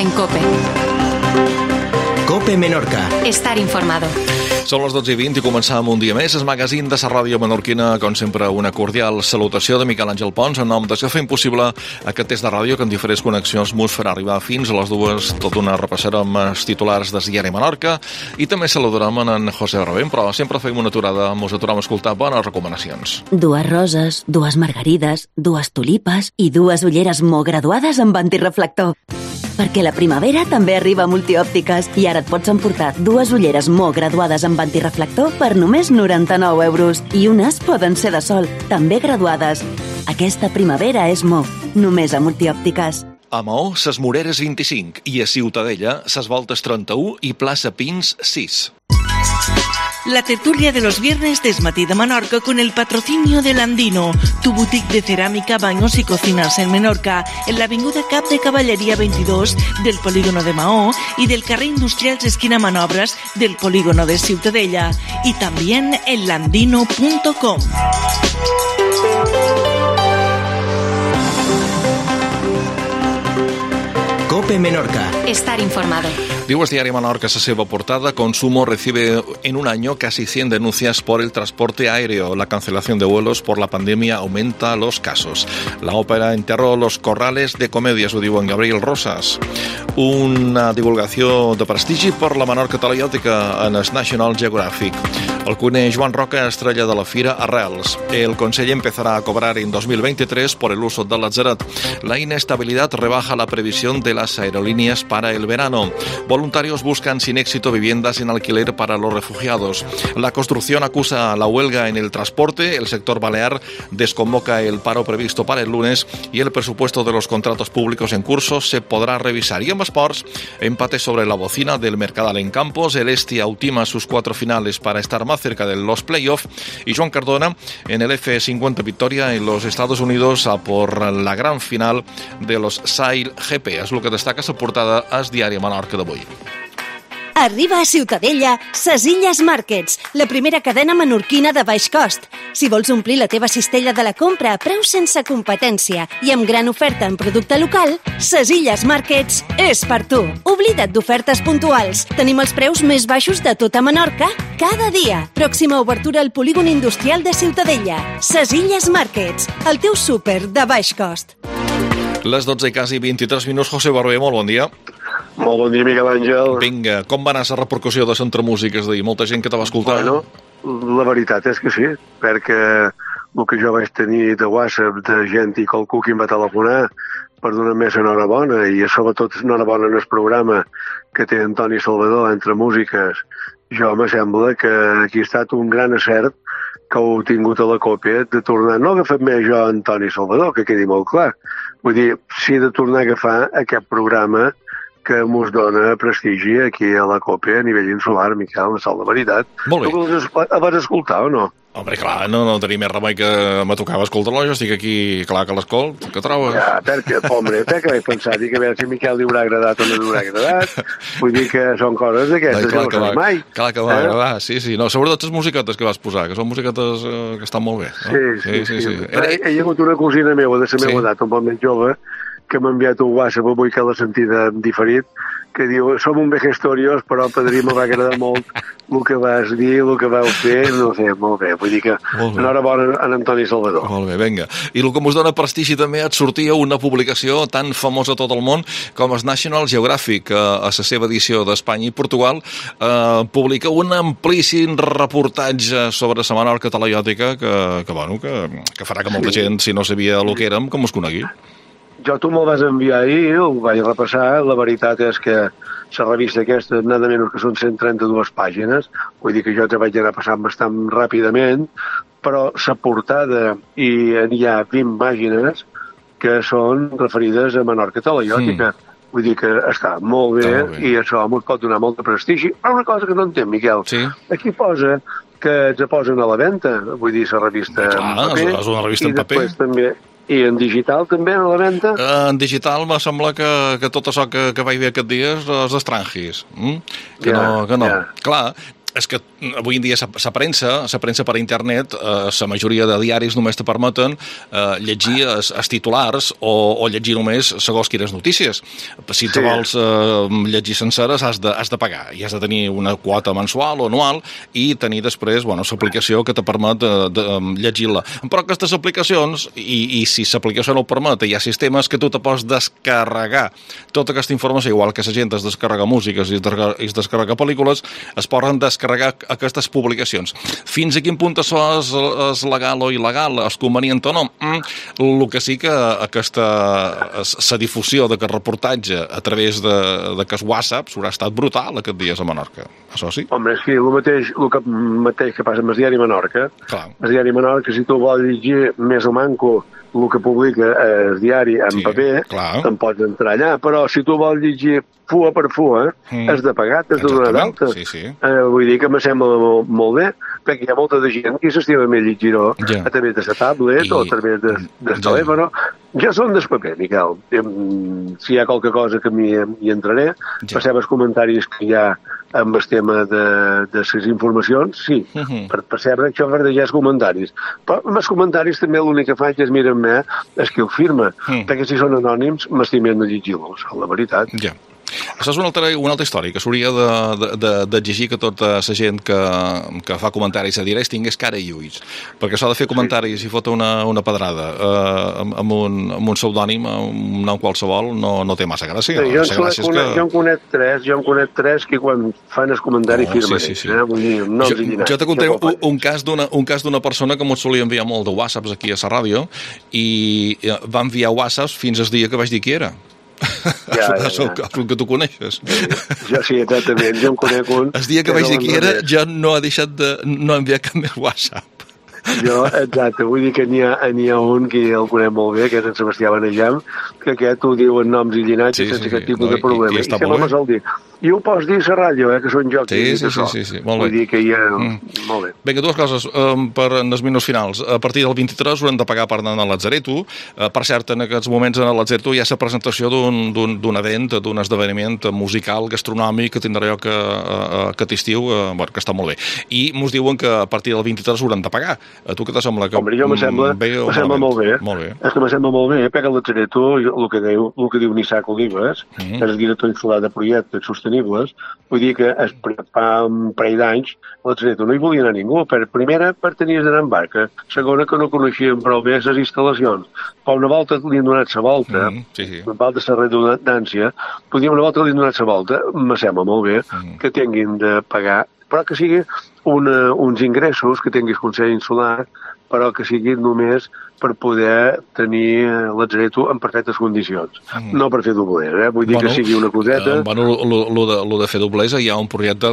en COPE. COPE Menorca. Estar informado. Són les 12:20 i començam un dia més. El magazín de la ràdio menorquina, com sempre, una cordial salutació de Miquel Àngel Pons en nom de que fem possible aquest test de ràdio que en diferents connexions mos farà arribar fins a les dues. Tot una repassarem els titulars del diari Menorca i també saludarem en José Rabén, però sempre fem una aturada, mos aturem a escoltar bones recomanacions. Dues roses, dues margarides, dues tulipes i dues ulleres molt graduades amb antireflector. Perquè la primavera també arriba a Multiòptiques i ara et pots emportar dues ulleres molt graduades amb antireflector per només 99 euros. I unes poden ser de sol, també graduades. Aquesta primavera és Mo, només a Multiòptiques. A Maó, ses Moreres 25 i a Ciutadella, ses Voltes 31 i plaça Pins 6. La tertulia de los viernes de Esmatí de Menorca con el patrocinio del Andino, tu boutique de cerámica, baños y cocinas en Menorca, en la avinguda Cap de Cavalleria 22 del polígono de Maó y del carrer Industrials esquina Manobras del polígono de Ciutadella, y también en landino.com. COPE Menorca. Estar informado. Diu el diari Menorca, a seva portada, Consumo recibe en un año casi 100 denuncias por el transporte aéreo. La cancelación de vuelos por la pandemia aumenta los casos. La ópera enterró los corrales de comèdies, ho diu en Gabriel Rosas. Una divulgació de prestigi per la Menorca Talaiòtica en el National Geographic. El cuiner Joan Roca, estrella de la fira Arrels. El Consell empezará a cobrar en 2023 por el uso del lazaret. La inestabilidad rebaja la previsión de las aerolíneas para el verano. Voluntarios buscan sin éxito viviendas en alquiler para los refugiados. La construcción acusa la huelga en el transporte. El sector balear desconvoca el paro previsto para el lunes y el presupuesto de los contratos públicos en curso se podrá revisar. Y en esports, empate sobre la bocina del Mercadal en Campos. El Estia ultima sus 4 finales para estar más cerca de los playoffs. Y Joan Cardona en el F50 victoria en los Estados Unidos a por la gran final de los Sail GP. És el que destaca la portada al diari Menorca d'avui. Arriba a Ciutadella Ses Illes Markets, la primera cadena menorquina de baix cost. Si vols omplir la teva cistella de la compra a preu sense competència i amb gran oferta en producte local, Ses Illes Markets és per tu. Oblida't d'ofertes puntuals. Tenim els preus més baixos de tota Menorca cada dia. Pròxima obertura al polígon industrial de Ciutadella. Ses Illes Markets, el teu súper de baix cost. Les 12 i quasi 23 minuts. José Barber, molt bon dia. Molt bon dia, Miquel Àngel. Vinga, com va anar la repercussió de Centre Músiques d'ahir? Molta gent que te va escoltar? Bueno, la veritat és que sí, perquè el que jo vaig tenir de WhatsApp de gent i qualcú que em va telefonar per donar més enhorabona, i sobretot enhorabona en el programa que té Antoni Salvador entre músiques. Jo me sembla que aquí ha estat un gran acert que heu tingut a la còpia de tornar, no agafat més jo Antoni Salvador, que quedi molt clar. Vull dir, sí de tornar a agafar aquest programa que mos dona prestigi aquí a la còpia a nivell insular, Miquel, la sal de veritat. Molt bé. Tu el vas escoltar o no? Home, clar, no tenia més remei que me tocava escoltar-lo, jo estic aquí, clar que l'escolt, què trobes? Ja, perquè vaig pensar, dic, a veure si a Miquel li haurà agradat o no li haurà agradat. Vull dir que són coses d'aquestes que no saps mai. Clar que va agradar, sí. No, sobretot les musiquetes que vas posar, que són musiquetes que estan molt bé. No? Sí. Hi ha hagut una cosina meva de la meva edat, un poc més jove, que m'ha enviat un WhatsApp avui que l'ha sentida diferit, que diu, som un vejestorios, però padrí me va agradar molt el que vas dir, el que vau fer, no sé, molt bé. Vull dir que enhorabona a Antoni Salvador. Molt bé, vinga. I el que us dona prestigi també et sortia una publicació tan famosa a tot el món com el National Geographic, a la seva edició d'Espanya i Portugal, publica un amplíssim reportatge sobre la Menorca Talaiòtica que farà que molta gent, si no sabia el que érem, que mos conegui. Tu me'l vas enviar ahir, ho vaig repassar, la veritat és que la revista aquesta, nada menys que són 132 pàgines, vull dir que jo te vaig anar passant bastant ràpidament, però la portada hi ha 20 pàgines que són referides a Menorca Talaiòtica. Vull dir que està molt bé i això ens pot donar molt de prestigi. Però una cosa que no entenc, Miquel, aquí posa que ens posen a la venda, vull dir, la revista en paper. És una revista en paper. I després també... I en digital també, a la venda? En digital me sembla que tot això que vaig ver aquest dia és d'estrangis. Que no. Clar, És que avui en dia la premsa per internet, la majoria de diaris només te permeten llegir els titulars o llegir només segons quines notícies. Si te vols llegir senceres has de pagar i has de tenir una quota mensual o anual i tenir després l'aplicació que te permet de llegir-la. Però aquestes aplicacions, i si l'aplicació no ho permet, hi ha sistemes que tu te pots descarregar tota aquesta informació, igual que la gent es descarrega músiques i es descarrega pel·lícules, es poden descarregar aquestes publicacions. Fins a quin punt això és legal o il·legal, és convenient o no? El que sí que la difusió d'aquest reportatge a través d'aquest WhatsApp haurà estat brutal aquests dies a Menorca. Això sí? Home, sí, el mateix que passa amb el diari Menorca. Clar. El diari Menorca, si tu vols llegir més o manco el que publica el diari en paper, te'n pots entrar allà, però si tu vols llegir fua per fua, has de pagar, has de donar d'alta. Vull dir que me sembla molt bé, perquè hi ha molta de gent que s'estima més llegir-ho a través de la tablet o a través del telèfon. Ja són del paper, Miquel. Si hi ha qualque cosa que m'hi entraré, passem els comentaris que hi ha amb el tema de les informacions, sí, per percebre que això verdegés comentaris. Però amb els comentaris també l'únic que faig és mirar-me qui ho firma, perquè si són anònims m'estimem de llegir-los, la veritat. Ja. Això és una altra història, que s'hauria d'exigir que tota la gent que fa comentaris a diaris tingués cara i ulls, perquè s'ha de fer comentaris i fotre una pedrada amb un pseudònim, amb un nom qualsevol, no té massa gràcia. Jo en conec tres que quan fan el comentari firmen. Jo te contaré un cas d'una persona que m'ho solia enviar molt de whatsapps aquí a la ràdio i va enviar whatsapps fins al dia que vaig dir qui era. És el que tu coneixes. Jo sí, exactament, jo en conec un. El dia que vaig dir qui era ja no ha deixat de no enviar cap més WhatsApp. Jo, exacte, vull dir que n'hi ha un que el conec molt bé, que és en Sebastià Benejam, que aquest ho diu en noms i llinatges sense cap tipus de problema. I que no me'l dir. I ho pots dir a la ràdio, que són jo que dic això. Sí, molt bé. Vull dir que hi ha... Molt bé. Vinga, dues coses per en els minuts finals. A partir del 23 haurem de pagar per anar a Lazareto. Per cert, en aquests moments a Lazareto hi ha la presentació d'un event, d'un esdeveniment musical, gastronòmic, que tindrà lloc aquest estiu, que està molt bé. I mos diuen que a partir del 23 haurem de pagar. A tu què te sembla? Home, jo me sembla molt bé. És que me sembla molt bé, perquè a Lazareto, el que diu Nissac Olives, és el director insular de projectes sostenibles, vull dir que fa un parell d'anys a Lazareto no hi volia anar ningú. Primera, per tenir d'anar en barca. Segona, que no coneixien prou bé les instal·lacions. Però una volta li han donat la volta, una volta la redundància, una volta li han donat la volta, me sembla molt bé que tinguin de pagar, però que sigui uns ingressos que tinguis Consell Insular, però que siguin només per poder tenir Lazareto en perfectes condicions. No per fer doblers, vull dir que sigui una coseta... Lo de fer doblers, hi ha un projecte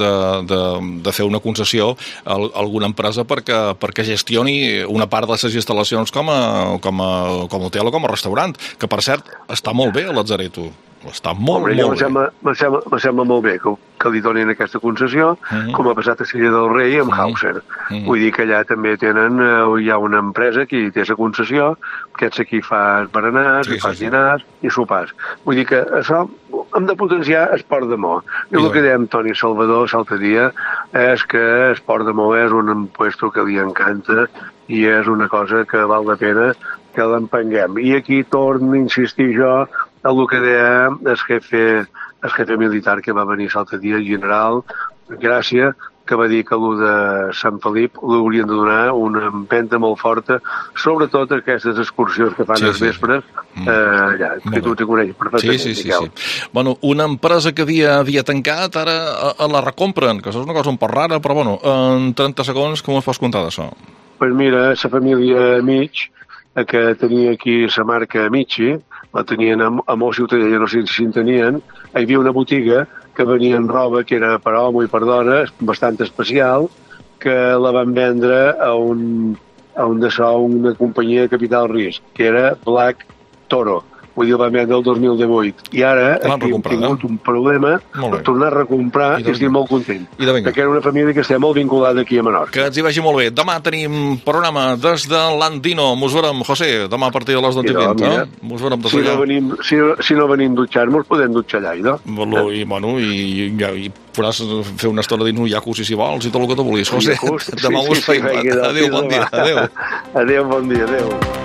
de fer una concessió a alguna empresa perquè gestioni una part de les instal·lacions com a hotel o com a restaurant, que per cert està molt bé a Lazareto. Està molt bé. Me sembla molt bé que li donin aquesta concessió, com ha passat a Silla del Rei amb Hauser. Vull dir que allà també hi ha una empresa que té la concessió, que és aquí fa berenars, fa dinars i sopars. Vull dir que això hem de potenciar esport de mo. I el que dèiem Toni Salvador l'altre dia és que esport de mo és un puesto que li encanta i és una cosa que val la pena que l'empenguem. I aquí torno a insistir jo a el que deia el jefe militar que va venir l'altre dia, el general Gràcia, que va dir que el de Sant Felip l'haurien de donar una empenta molt forta, sobretot aquestes excursions que fan els vespres, que tu te coneixes perfectament. Sí. Bueno, una empresa que havia tancat, ara la recompren, que això és una cosa un poc rara, però bueno, en 30 segons, com us pots contar d'això? Pues mira, la família Mig, que tenia aquí la marca Michi, la tenien a Mó Ciutadella, no sé si en tenien, hi havia una botiga que venien roba que era per home i per dona, bastant especial, que la van vendre a una companyia de capital risc, que era Black Toro, vull dir, la venda del 2018. I ara aquí hem tingut un problema per tornar a recomprar i estic molt content. Perquè era una família que estem molt vinculada aquí a Menorca. Que ens hi vagi molt bé. Demà tenim programa des de l'Andino. Mos veurem, José, demà a partir de les 12:20. Mos veurem des d'allà. Si no venim dutxar-nos, podem dutxar allà, no? I podràs fer una estona dins un jacuzzi si vols i tot el que te vulguis, José. Demà us feim. Adéu, bon dia. Adéu, bon dia, adéu.